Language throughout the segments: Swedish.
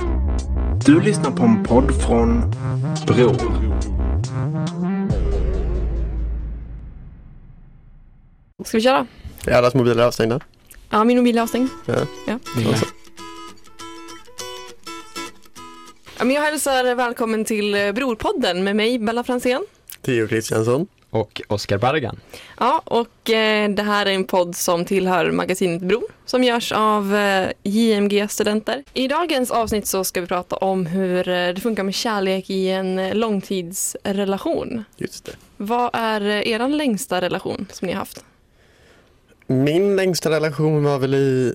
Du lyssnar på en podd från Bror. Ska vi köra? Är allas mobiler avstängda? Ja, min mobil är avstängd. Ja. Men jag hälsar välkommen till Brorpodden med mig, Bella Fransén. Theo Kristiansson. Och Oskar Bargan. Ja, och det här är en podd som tillhör magasinet Bror, som görs av JMG-studenter. I dagens avsnitt så ska vi prata om hur det funkar med kärlek i en långtidsrelation. Just det. Vad är er längsta relation som ni har haft? Min längsta relation var väl i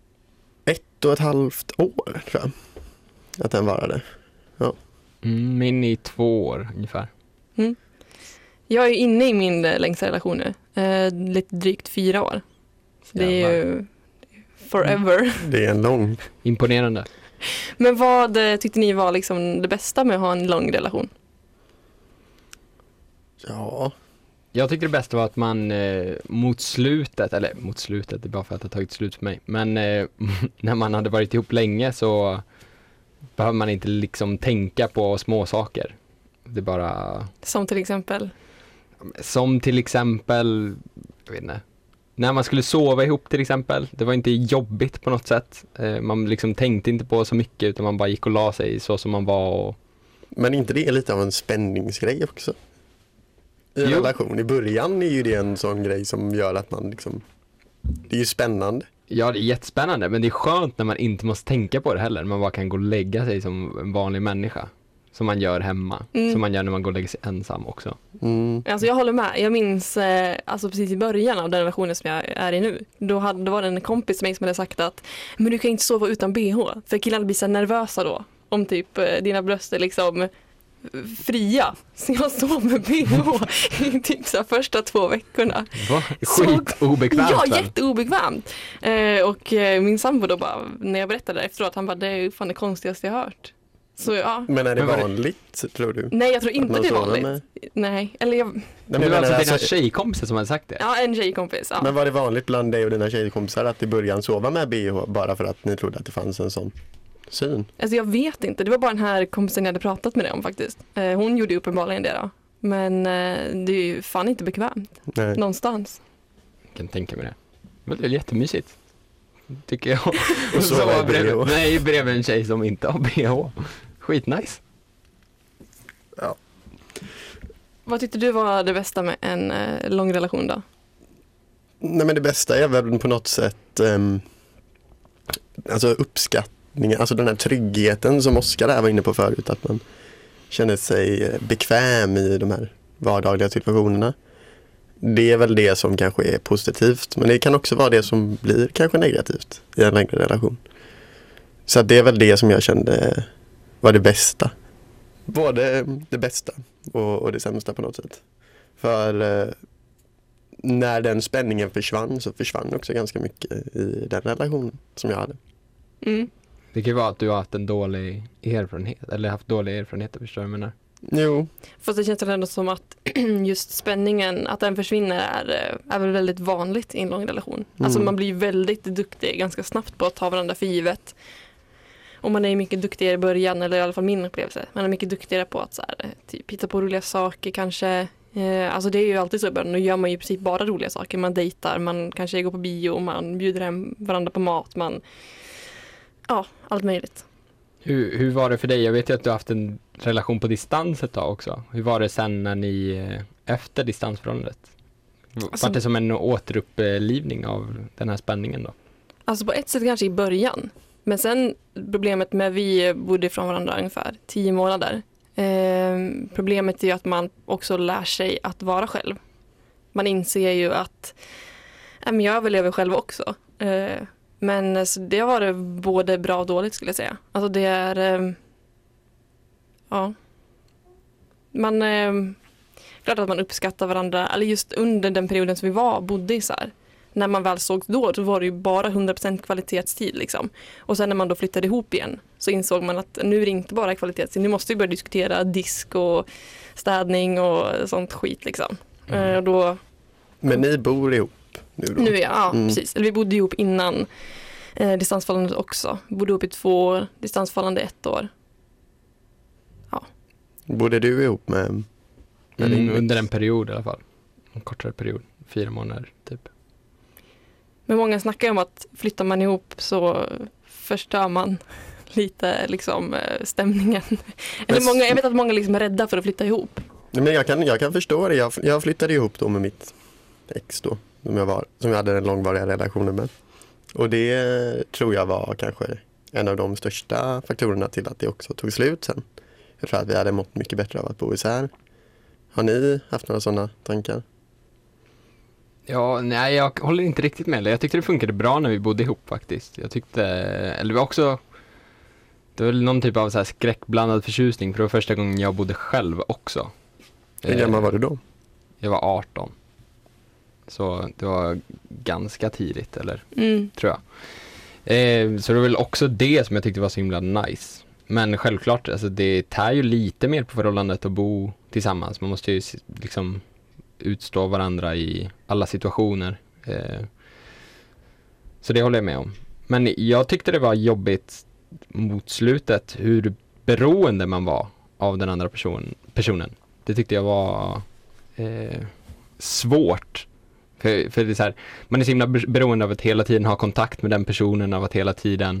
1,5 år, tror jag. Att den varade. Ja. Min i 2 år ungefär. Jag är inne i min längsta relation nu. Lite drygt 4 år. Så det är ju forever. Det är en lång. Imponerande. Men vad tyckte ni var liksom det bästa med att ha en lång relation? Ja. Jag tyckte det bästa var att man mot slutet, det är bara för att det har tagit slut för mig, men när man hade varit ihop länge så behöver man inte liksom tänka på små saker. Det är bara... Som till exempel, jag vet inte, när man skulle sova ihop till exempel, det var inte jobbigt på något sätt. Man liksom tänkte inte på så mycket utan man bara gick och la sig så som man var. Och... Men inte det är lite av en spänningsgrej också? I en relation. I början är ju det en sån grej som gör att man liksom... Det är ju spännande. Ja, det är jättespännande, men det är skönt när man inte måste tänka på det heller. Man bara kan gå och lägga sig som en vanlig människa. Som man gör hemma. Som man gör när man går och lägger sig ensam också. Alltså jag håller med. Jag minns alltså precis i början av den relationen som jag är i nu. Då var det en kompis med mig som hade sagt att men du kan inte sova utan BH. För killarna blir så nervösa då. Om typ dina bröst är liksom fria. Så jag sov med BH i typ så första 2 veckorna. Va? Skitobekvämt. Ja, jätteobekvämt. Och min sambo då bara, när jag berättade det efteråt, han bara, det är fan det konstigaste jag hört. Så, ja. Men är det vanligt, tror du? Nej, jag tror inte det är vanligt. Nej, eller jag... Men det var alltså dina tjejkompisar som hade sagt det? Ja, en tjejkompis. Ja. Men var det vanligt bland dig och dina tjejkompisar att i början sova med BH bara för att ni trodde att det fanns en sån syn? Alltså jag vet inte, det var bara den här kompisen jag hade pratat med det om faktiskt. Hon gjorde uppenbarligen det då. Men det är ju fan inte bekvämt. Nej. Någonstans. Jag kan tänka mig det. Det är jättemysigt. Tycker jag. Och så var bredvid en tjej som inte har BH. Skitnice. Ja. Vad tyckte du var det bästa med en lång relation då? Nej, men det bästa är väl på något sätt alltså uppskattningen, alltså den här tryggheten som Oskar där var inne på förut, att man känner sig bekväm i de här vardagliga situationerna. Det är väl det som kanske är positivt, men det kan också vara det som blir kanske negativt i en längre relation. Så det är väl det som jag kände var det bästa. Både det bästa och det sämsta på något sätt. För när den spänningen försvann så försvann också ganska mycket i den relationen som jag hade. Det kan ju vara att du har haft en dålig erfarenhet, eller haft dåliga erfarenheter, förstår du vad jag menar? Jo. Fast det känns ändå som att just spänningen, att den försvinner är väl väldigt vanligt i en lång relation. Alltså man blir väldigt duktig ganska snabbt på att ta varandra för givet. Och man är mycket duktigare i början, eller i alla fall min upplevelse. Man är mycket duktigare på att så här, typ, hitta på roliga saker kanske. Alltså det är ju alltid så i början. Nu gör man ju i princip bara roliga saker. Man dejtar, man kanske går på bio, man bjuder hem varandra på mat. Ja, allt möjligt. Hur var det för dig? Jag vet ju att du har haft en relation på distans ett tag också. Hur var det sen när ni, efter distansförhållandet? Alltså, var det som en återupplivning av den här spänningen då? Alltså på ett sätt kanske i början. Men sen problemet med vi bodde ifrån varandra ungefär 10 månader. Problemet är ju att man också lär sig att vara själv. Man inser ju att jag överlever själv också. Men så det har varit både bra och dåligt skulle jag säga. Alltså det är... ja. Klart att man uppskattar varandra. Eller just under den perioden som vi bodde isär. När man väl såg då var det ju bara 100% kvalitetstid liksom. Och sen när man då flyttade ihop igen så insåg man att nu är det inte bara kvalitetstid. Nu måste vi börja diskutera disk och städning och sånt skit liksom. Och då... Men ni bor ihop nu då? Nu ja, precis. Eller vi bodde ihop innan Distansförhållandet också. Bodde ihop i 2 år, distansförhållande 1 år. Bodde du ihop med din under en period i alla fall. En kortare period. 4 månader typ. Men många snackar om att flyttar man ihop så förstör man lite liksom stämningen. Eller jag vet att många liksom är rädda för att flytta ihop. Men jag kan förstå det. Jag flyttade ihop då med mitt ex då, som jag hade en långvarig relation med. Och det tror jag var kanske en av de största faktorerna till att det också tog slut sen. Jag tror att vi hade mått mycket bättre av att bo isär. Har ni haft några sådana tankar? Ja, nej, jag håller inte riktigt med. Jag tyckte det funkade bra när vi bodde ihop faktiskt. Jag tyckte, eller också, det var någon typ av så här skräckblandad förtjusning, för det var första gången jag bodde själv också. Hur gammal var du då? Jag var 18. Så det var ganska tidigt, eller tror jag. Så det var väl också det som jag tyckte var så himla nice. Men självklart, alltså det tär ju lite mer på förhållandet att bo tillsammans. Man måste ju liksom utstå varandra i alla situationer. Så det håller jag med om. Men jag tyckte det var jobbigt mot slutet hur beroende man var av den andra personen. Det tyckte jag var svårt. För det är så här, man är så himla beroende av att hela tiden ha kontakt med den personen, av att hela tiden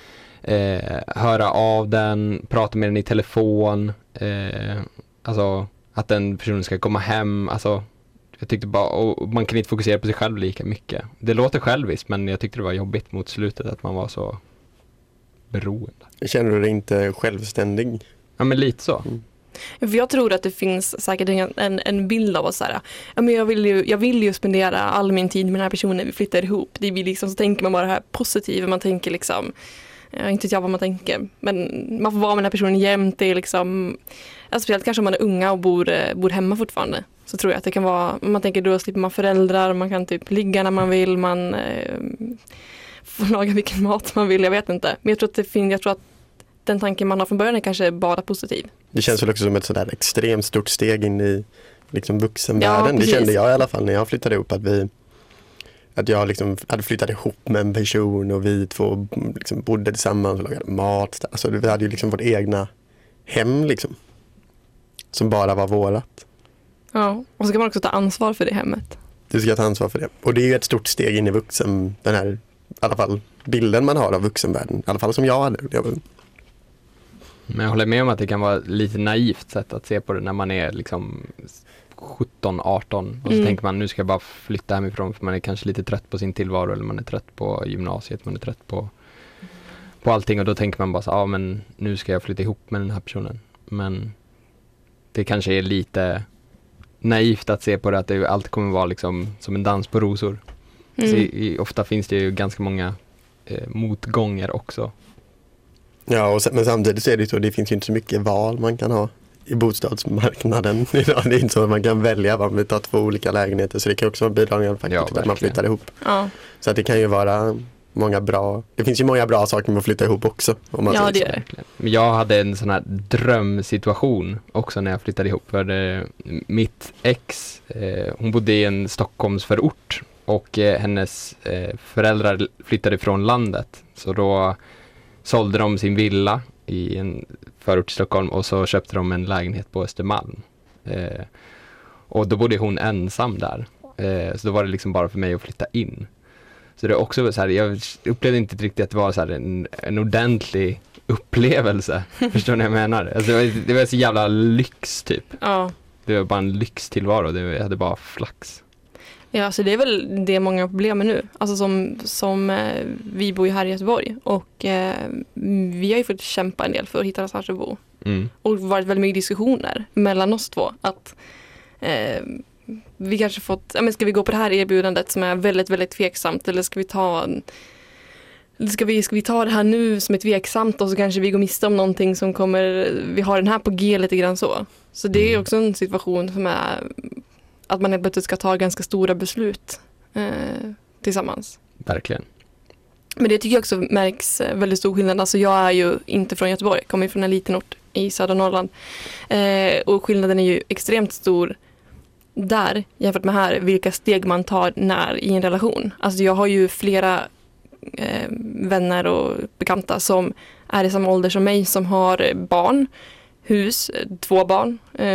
höra av den, prata med den i telefon, alltså att den personen ska komma hem, alltså jag tyckte bara, och man kan inte fokusera på sig själv lika mycket. Det låter själviskt, men jag tyckte det var jobbigt mot slutet att man var så beroende. Känner du dig inte självständig? Ja, men lite så. För jag tror att det finns säkert en bild av oss så här. Ja, men jag vill ju spendera all min tid med den här personen, vi flyttar ihop. Det blir liksom, så tänker man bara det här positiva, man tänker liksom, inte vet jag vad man tänker, men man får vara med den här personen jämt. Det är liksom, alltså speciellt kanske om man är unga och bor hemma fortfarande, så tror jag att det kan vara, man tänker då slipper man föräldrar, man kan typ ligga när man vill, man får laga vilken mat man vill, jag vet inte. Men jag tror att den tanken man har från början är kanske bara positiv. Det känns väl också som ett sådär extremt stort steg in i liksom vuxenvärlden. Ja, det kände jag i alla fall när jag flyttade ihop, att jag liksom hade flyttat ihop med en person och vi två liksom bodde tillsammans och lagade mat. Alltså vi hade ju liksom vårt egna hem liksom, som bara var vårat. Ja, och så kan man också ta ansvar för det hemmet. Du ska ta ansvar för det. Och det är ju ett stort steg in i den här, i alla fall bilden man har av vuxenvärlden. I alla fall som jag hade. Men jag håller med om att det kan vara lite naivt sätt att se på det när man är liksom 17-18 och så tänker man, nu ska jag bara flytta hemifrån, för man är kanske lite trött på sin tillvaro, eller man är trött på gymnasiet, man är trött på allting, och då tänker man bara så, men nu ska jag flytta ihop med den här personen. Men det kanske är lite naivt att se på det, att det alltid kommer vara liksom som en dans på rosor. Så ofta finns det ju ganska många motgångar också. Ja, men samtidigt så är det så, det finns ju inte så mycket val man kan ha i bostadsmarknaden idag. Det är inte så att man kan välja vad man vill ta 2 olika lägenheter, så det kan också vara bidragande faktor till att man flyttar ihop. Ja. Så att det kan ju vara det finns ju många bra saker med att flytta ihop också. Om man ja, det är det. Men jag hade en sån här drömsituation också när jag flyttade ihop. För mitt ex, hon bodde i en Stockholmsförort, och hennes föräldrar flyttade från landet. Så då sålde de sin villa i en förort till Stockholm, och så köpte de en lägenhet på Östermalm. Och då bodde hon ensam där. Så då var det liksom bara för mig att flytta in. Så det är också så här, jag upplevde inte riktigt att det var så här en ordentlig upplevelse. Förstår ni vad jag menar? Alltså det var så jävla lyx typ. Ja. Det var bara en lyxtillvaro, jag hade bara flax. Ja, så det är väl det många problem med nu. Alltså som vi bor ju här i Göteborg, och vi har ju fått kämpa en del för att hitta någonstans att bo. Och varit väldigt mycket diskussioner mellan oss två. Att vi kanske fått, ska vi gå på det här erbjudandet som är väldigt, väldigt tveksamt, eller ska vi ta det här nu som är tveksamt, och så kanske vi går miste om någonting som kommer, vi har den här på G lite grann så. Så det är också en situation som är att man helt plötsligt ska ta ganska stora beslut tillsammans. Verkligen. Men det tycker jag också märks väldigt stor skillnad. Alltså jag är ju inte från Göteborg, kommer från en liten ort i södra Norrland. Och skillnaden är ju extremt stor där jämfört med här, vilka steg man tar när i en relation. Alltså jag har ju flera vänner och bekanta som är i samma ålder som mig, som har barn, hus, 2 barn.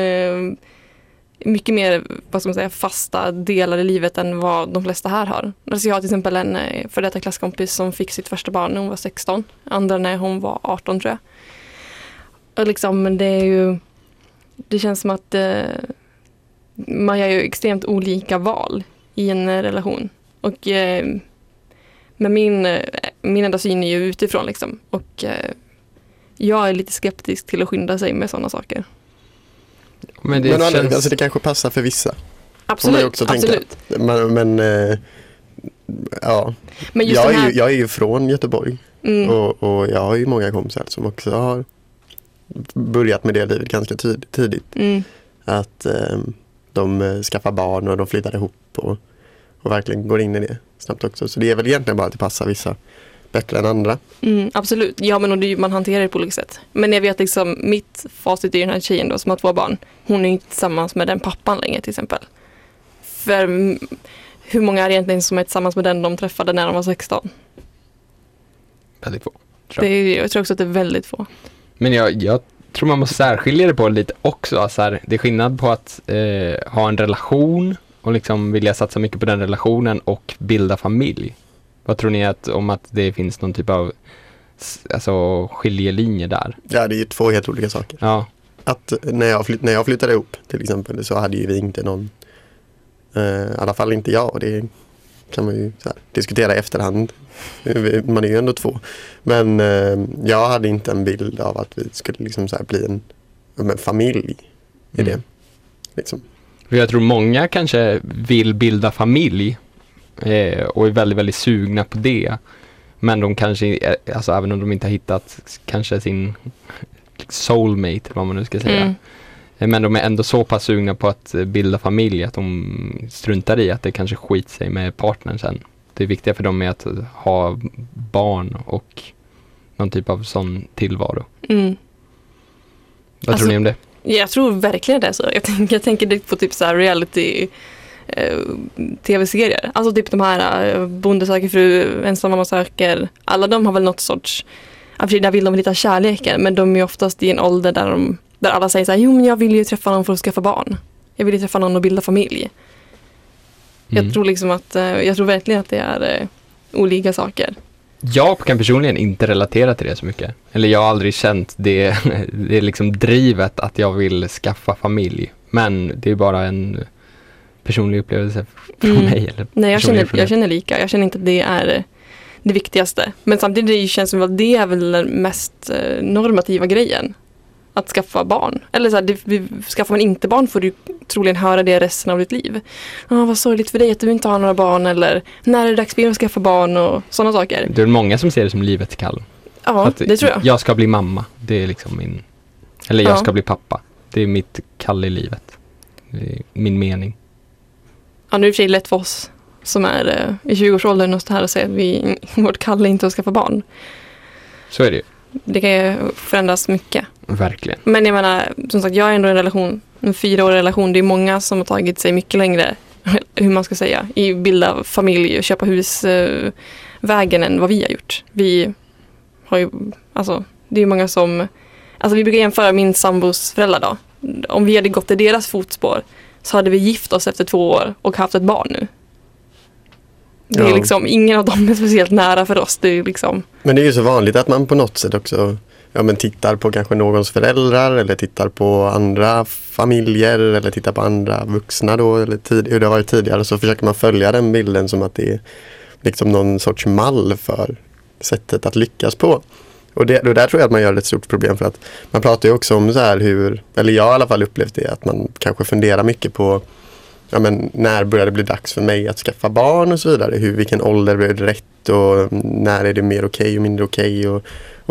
Mycket mer, vad ska man säga, fasta delar i livet än vad de flesta här har. Alltså jag har till exempel en för detta klasskompis som fick sitt första barn när hon var 16. Andra när hon var 18 tror jag. Och liksom det känns som att man gör ju extremt olika val i en relation. Och men min enda syn är ju utifrån liksom. Och jag är lite skeptisk till att skynda sig med sådana saker. Men det kanske passar för vissa. Absolut, absolut. Men ja. Men just jag är ju från Göteborg. Och jag har ju många kompisar som också har börjat med det livet ganska tidigt. Att de skaffar barn och de flyttar ihop och verkligen går in i det snabbt också. Så det är väl egentligen bara att det passar vissa bättre än andra. Absolut. Ja, men man hanterar det på olika sätt. Men jag vet liksom, mitt facit är den här tjejen då som har 2 barn. Hon är inte tillsammans med den pappan längre till exempel. För hur många är egentligen som är tillsammans med den de träffade när de var 16? Väldigt få. Jag tror också att det är väldigt få. Men jag tror man måste särskilja det på lite också. Alltså det är skillnad på att ha en relation och liksom vilja satsa mycket på den relationen och bilda familj. Vad tror ni om att det finns någon typ av skiljelinje där? Ja, det är ju 2 helt olika saker. Ja. Att när jag flyttade ihop till exempel så hade ju vi inte någon, i alla fall inte jag, och det kan man ju diskutera i efterhand. Man är ju ändå 2. Men jag hade inte en bild av att vi skulle liksom bli en familj i det. Liksom. För jag tror många kanske vill bilda familj och är väldigt, väldigt sugna på det. Men de kanske, även om de inte har hittat kanske sin soulmate, vad man nu ska säga. Men de är ändå så pass sugna på att bilda familj att de struntar i att det kanske skiter sig med partnern sen. Det viktiga för dem är att ha barn och någon typ av sån tillvaro. Vad tror ni om det? Jag tror verkligen det är så. Jag tänker direkt på typ så här reality tv-serier. Alltså typ de här Bonde söker fru, Ensam mamma söker. Alla de har väl något sorts, där vill de hitta kärleken, men de är oftast i en ålder där alla säger så här, jo men jag vill ju träffa någon för att skaffa barn. Jag vill ju träffa någon och bilda familj. Jag tror verkligen att det är olika saker. Jag kan personligen inte relatera till det så mycket. Eller jag har aldrig känt det är liksom drivet att jag vill skaffa familj. Men det är bara en personlig upplevelse från mig. Eller nej, jag känner lika. Jag känner inte att det är det viktigaste. Men samtidigt känns det som att det är väl den mest normativa grejen. Att skaffa barn. Eller skaffar man inte barn får du troligen höra det resten av ditt liv. Vad sorgligt för dig att du inte har några barn. Eller när är det dags för dig att skaffa barn och sådana saker. Det är många som ser det som livets kall. Ja, det tror jag. Jag ska bli mamma. Det är liksom min... Eller jag ska bli pappa. Det är mitt kall i livet. Det är min mening. Ja, nu är det för sig lätt för oss som är i 20-årsåldern och så här och säger att vårt kall är inte att skaffa barn. Så är det ju. Det kan ju förändras mycket. Verkligen. Men jag menar, som sagt, jag är ändå i en relation, en 4-årig relation. Det är många som har tagit sig mycket längre, hur man ska säga, i bilda familj och köpa hus vägen än vad vi har gjort. Vi har ju, det är många som, vi brukar jämföra min sambos föräldrar då. Om vi hade gått i deras fotspår så hade vi gift oss efter 2 år och haft ett barn nu. Det är liksom, ingen av dem är speciellt nära för oss. Det är liksom... Men det är ju så vanligt att man på något sätt också tittar på kanske någons föräldrar eller tittar på andra familjer eller tittar på andra vuxna då, eller hur det har varit tidigare, så försöker man följa den bilden som att det är liksom någon sorts mall för sättet att lyckas på. Och det där tror jag att man gör ett stort problem, för att man pratar ju också om så här eller jag har i alla fall upplevt det, att man kanske funderar mycket på när börjar det bli dags för mig att skaffa barn och så vidare. Vilken ålder blir det rätt och när är det mer okej och mindre okej och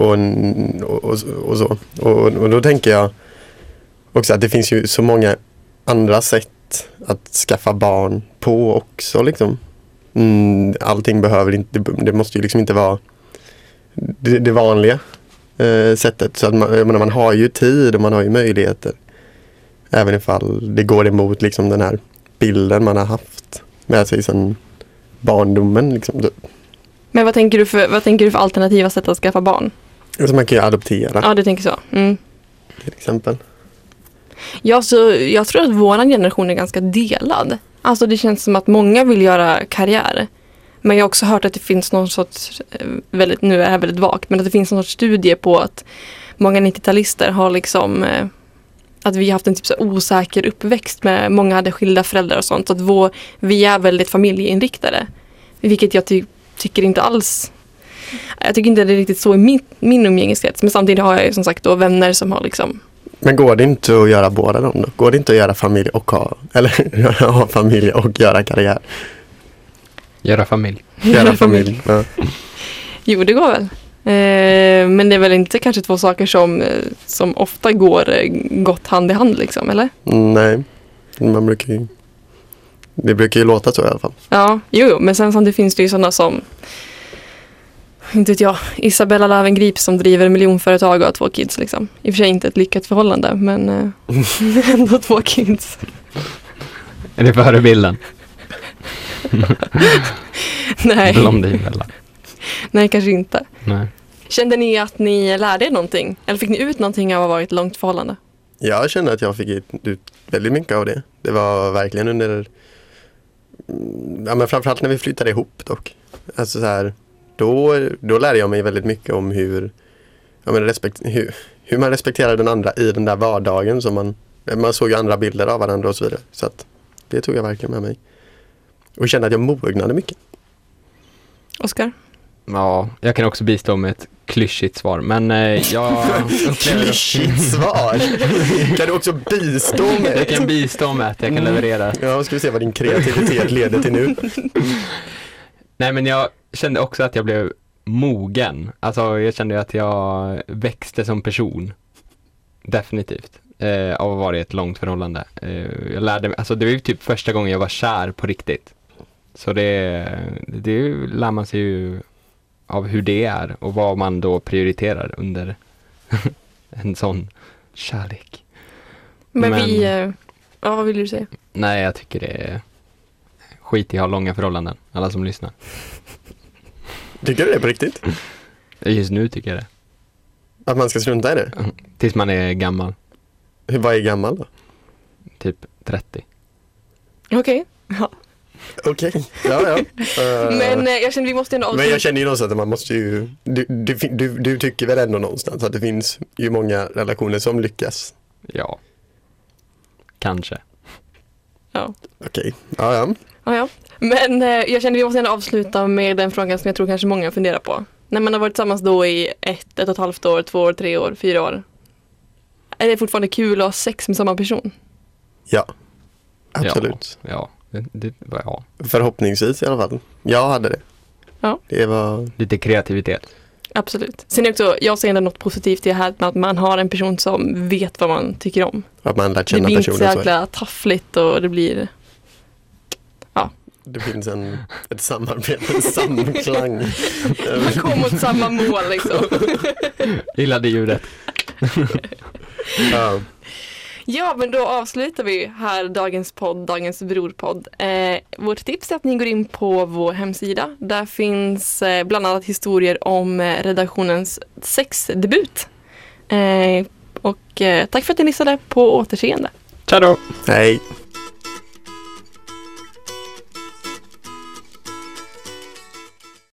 så. Och då tänker jag också att det finns ju så många andra sätt att skaffa barn på också liksom. Allting behöver inte, det måste ju liksom inte vara det vanliga sättet. Så att man har ju tid och man har ju möjligheter. Även ifall det går emot liksom den här bilden man har haft med sig sedan barndomen liksom. Men vad tänker du för alternativa sätt att skaffa barn? Alltså man kan ju adoptera Ja, du tänker så. Mm. till exempel. Ja, så jag tror att vår generation är ganska delad. Alltså det känns som att många vill göra karriär. Men jag har också hört att det finns någon sorts, nu är det här väldigt vagt, men att det finns någon sorts studie på att många 90-talister har liksom, att vi har haft en typ så osäker uppväxt med, många hade skilda föräldrar och sånt. Så att vi är väldigt familjeinriktade. Vilket jag tycker inte alls, jag tycker inte det är riktigt så i min umgängeskrets. Men samtidigt har jag ju som sagt då vänner som har liksom. Men går det inte att göra båda dem då? Går det inte att göra familj och ha familj och göra karriär? Göra familj. Göra familj, ja. Jo, det går väl. Men det är väl inte kanske två saker som ofta går gott hand i hand liksom, eller? Nej, det brukar ju låta så i alla fall. Ja, jo, men sen samtidigt finns det ju sådana som, inte vet jag, Isabella Löwengrip som driver miljonföretag och har 2 kids liksom. I och för sig inte ett lyckat förhållande, men ändå 2 kids. Är det förebilden? Nej. Blondinbella. Nej, kanske inte. Nej. Kände ni att ni lärde er någonting? Eller fick ni ut någonting av att ha varit ett långt förhållande? Jag känner att jag fick ut väldigt mycket av det. Det var verkligen under, ja men framförallt när vi flyttade ihop dock. Alltså så här, då lärde jag mig väldigt mycket om hur man respekterar den andra i den där vardagen som man såg ju andra bilder av varandra och så vidare. Så att det tog jag verkligen med mig. Och kände att jag mognade mycket. Oskar? Ja, jag kan också bistå med ett klyschigt svar, men jag Klyschigt svar! Kan du också bistå med? Jag kan bistå med att jag kan leverera. Ja, ska vi se vad din kreativitet leder till nu. Nej, men jag kände också att jag blev mogen. Alltså jag kände att jag växte som person. Definitivt. Av att vara i ett långt förhållande. Jag lärde mig, alltså det var ju typ första gången jag var kär på riktigt. Så det lär man sig ju av hur det är och vad man då prioriterar under en sån kärlek. Men vad vill du säga? Nej, jag tycker det är skit i att ha långa förhållanden, alla som lyssnar. Tycker du det på riktigt? Just nu tycker jag det. Att man ska strunta i det? Tills man är gammal. Vad är gammal då? Typ 30. Okej. Ja. Okej, ja. Men jag känner vi måste ändå Men jag känner ju någonstans att man måste ju, du tycker väl ändå någonstans att det finns ju många relationer som lyckas. Ja. Kanske. Ja. Okej, ja. Ja. Men jag känner vi måste ändå avsluta med den frågan som jag tror kanske många funderar på. När man har varit tillsammans då i 1,5 år, 2 år, 3 år, 4 år. Är det fortfarande kul att ha sex med samma person? Ja, absolut. Ja. Det var ja. Förhoppningsvis i alla fall. Jag hade det. Ja. Det var Lite kreativitet. Absolut. Sen är också, jag ser ändå något positivt i det här med att man har en person som vet vad man tycker om. att man lärt Det känna blir inte personen så jäkla taffligt och det blir... Det finns ett samarbete, en samklang. Man kommer mot samma mål liksom. Gillade ljudet. Ja. Ja, men då avslutar vi här dagens brorpodd. Vårt tips är att ni går in på vår hemsida. Där finns bland annat historier om redaktionens sexdebut. Och tack för att ni lyssnade, på återseende. Ciao då! Hej.